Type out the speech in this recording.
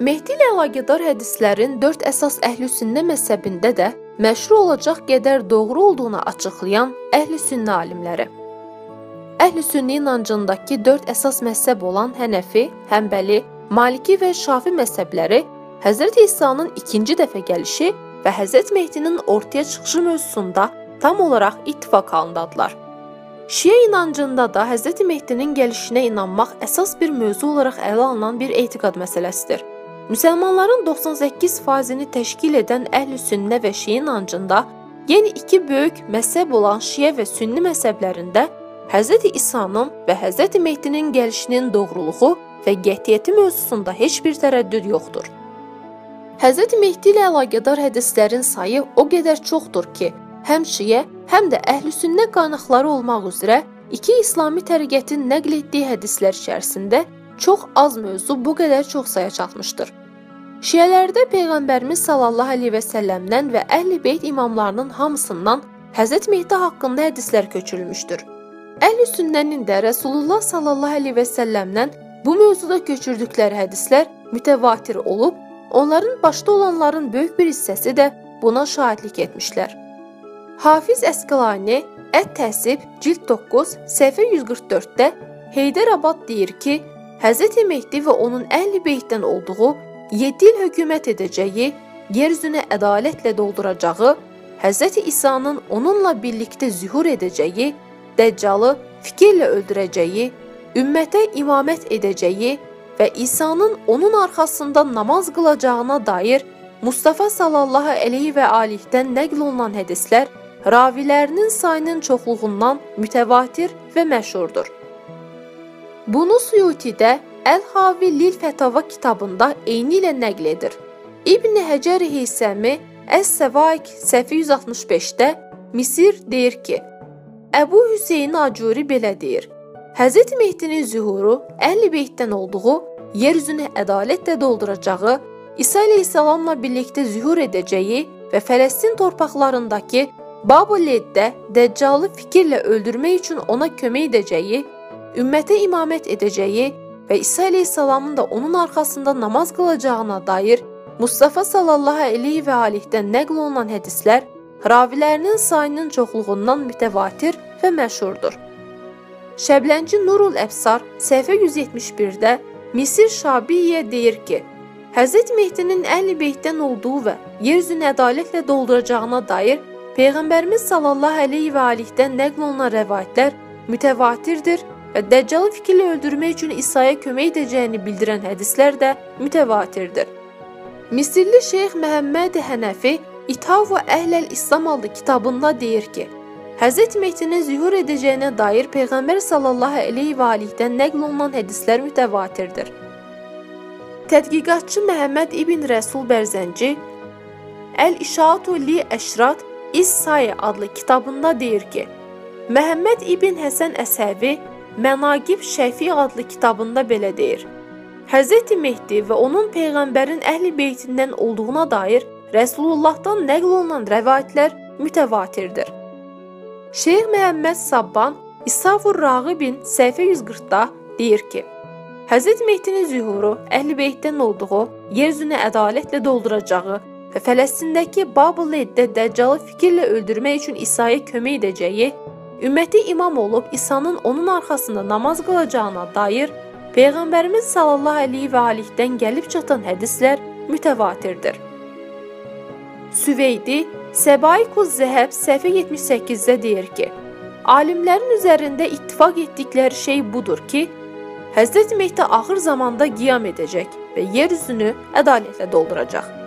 Mehdi ilə əlaqədar hədislərin 4 əsas əhl-i-sünnə məzhəbində də məşru olacaq qədər doğru olduğunu açıqlayan əhl-i-sünnə alimləri. Əhl-i-sünnə inancındakı 4 əsas məzhəb olan Hənəfi, Həmbəli, Maliki və Şafi məzhəbləri Həzrət İsa'nın ikinci dəfə gəlişi və Həzrət Mehdinin ortaya çıxışı mövzusunda tam olaraq ittifaq halındadılar. Şiə inancında da Həzrət Mehdinin gəlişinə inanmaq əsas bir mövzu olaraq ələ alınan bir etiqad məsələsidir. Müsəlmanların 98%-ni təşkil edən əhl-i-sünnə və şiə inancında yeni iki böyük məzhəb olan şiə və sünni məzhəblərində Həzrət İsa'nın və Həzrət Mehdinin gəlişinin doğruluğu və qətiyyəti mövzusunda heç bir tərəddüd yoxdur. Həzrət Mehdi ilə əlaqədar hədislərin sayı o qədər çoxdur ki, həm şiə, həm də əhl-i-sünnə qaynaqları olmaq üzrə iki İslami təriqətin nəql etdiyi hədislər içərisində çox az mövzu bu qədər çox saya çatmışdır. Şiələrdə Peyğəmbərimiz sallallahu əleyhi və səlləmdən və Əhl-i Beyt imamlarının hamısından Həzrət Mehdi haqqında hədislər köçürülmüşdür. Əhl-i-sünnənin də Rəsulullah sallallahu əleyhi və səlləmdən bu mövzuda köçürdükləri hədislər mütəvatir olub, onların başda olanların böyük bir hissəsi də buna şahidlik etmişlər. Hafiz Əsqəlani Ət-Təsib cild 9 səhifə 144-də Heydərabad deyir ki, Həzrət Mehdi və onun Əhl-i Beytdən olduğu 7 il hökumət edəcəyi, yeryüzünü ədalətlə dolduracağı, Həzrət İsa'nın onunla birlikdə zühur edəcəyi, Dəccalı fikirlə öldürəcəyi, ümmətə imamət edəcəyi və İsa'nın onun arxasında namaz qılacağına dair Mustafa sallallahu əleyhi və alihdən nəql olunan hədislər ravilərinin sayının çoxluğundan mütəvatir və məşhurdur. Bunu Suyutidə Əl-Havi Lil-Fətava kitabında eyni ilə nəql edir. İbn Həcər Heysəmi Əs-Səvaik səhifə 165-də Misir deyir ki, Əbu Hüseyn Acuri belə deyir, Həzrət Mehdinin zühuru Əhl-i Beytdən olduğu, yeryüzünü ədalətlə dolduracağı, İsa əleyhissalamla birlikdə zühur edəcəyi və Fələstin torpaqlarındakı Bab-ı-Leddə Dəccalı fikirlə öldürmək üçün ona kömək edəcəyi, ümmətə imamət edəcəyi və İsa əleyhissalamın da onun arxasında namaz qılacağına dair Mustafa sallallahu əleyhi və alihdən nəql olunan hədislər ravilərinin sayının çoxluğundan mütəvatir və məşhurdur. Şəblənci Nurul Əbsar səhifə 171-də Misir Şabiyyə deyir ki, Həzrət Mehdinin Əhl-i Beytdən olduğu və yeryüzünü ədalətlə dolduracağına dair Peyğəmbərimiz sallallahu əleyhi və alihdən nəql olunan rəvayətlər mütəvatirdir və Dəccalı fikirlə öldürmək üçün İsa'ya kömək edəcəyini bildirən hədislər də mütəvatirdir. Misirli Şeyx Məhəmməd Hənəfi İthav-ı Əhləl-İslam adlı kitabında deyir ki, Həzrət Mehdinin zühur edəcəyinə dair Peyğəmbər sallallahu əleyhi və alihdən nəql olunan hədislər mütəvatirdir. Tədqiqatçı Məhəmməd İbn Rəsul Bərzənci Əl-İşaatu li Əşrat İs-Sayə adlı kitabında deyir ki, Məhəmməd İbn Həsən Əsəvi Mənaqib Şəfi adlı kitabında belə deyir. Həzrət Mehdi və onun Peyğəmbərin Əhl-i Beytindən olduğuna dair Rəsulullahdan nəql olunan rəvayətlər mütəvatirdir. Şeyx Məhəmməd Sabban İsafur Rağibin səhifə 140-da deyir ki, Həzrət Mehdinin zühuru Əhl-i Beytdən olduğu, yeryüzünü ədalətlə dolduracağı və Fələstindəki Bab-ı-Leddə Dəccalı fikirlə öldürmək üçün İsa'ya kömək edəcəyi, ümməti imam olub İsa'nın onun arxasında namaz qılacağına dair Peyğəmbərimiz sallallahu əleyhi və alihdən gəlib çatan hədislər mütəvatirdir. Süveydi Səbaikuz Zəhəb səhifə 78-də deyir ki, alimlərin üzərində ittifaq etdikləri şey budur ki, Həzrət Mehdi axır zamanda qiyam edəcək və yeryüzünü ədalətlə dolduracaq.